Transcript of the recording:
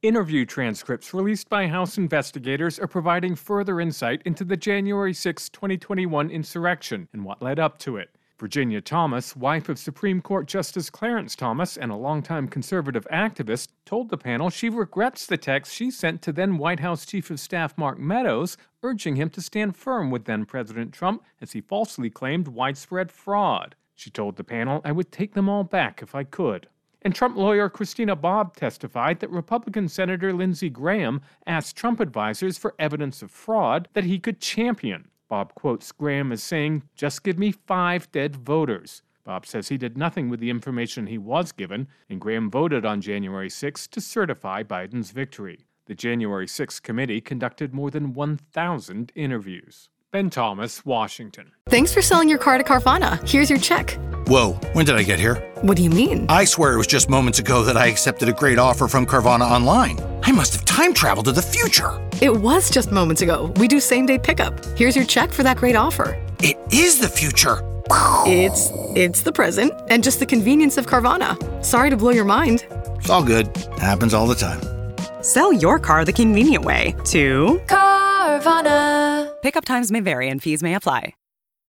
Interview transcripts released by House investigators are providing further insight into the January 6, 2021 insurrection and what led up to it. Virginia Thomas, wife of Supreme Court Justice Clarence Thomas and a longtime conservative activist, told the panel she regrets the text she sent to then White House Chief of Staff Mark Meadows, urging him to stand firm with then-President Trump as he falsely claimed widespread fraud. She told the panel, "I would take them all back if I could." And Trump lawyer Christina Bobb testified that Republican Senator Lindsey Graham asked Trump advisors for evidence of fraud that he could champion. Bobb quotes Graham as saying, "Just give me 5 dead voters." Bobb says he did nothing with the information he was given, and Graham voted on January 6 to certify Biden's victory. The January 6 committee conducted more than 1,000 interviews. Ben Thomas, Washington. Thanks for selling your car to Carvana. Here's your check. Whoa, when did I get here? What do you mean? I swear it was just moments ago that I accepted a great offer from Carvana online. I must have time traveled to the future. It was just moments ago. We do same-day pickup. Here's your check for that great offer. It is the future. It's the present and just the convenience of Carvana. Sorry to blow your mind. It's all good. Happens all the time. Sell your car the convenient way to Carvana. Pickup times may vary and fees may apply.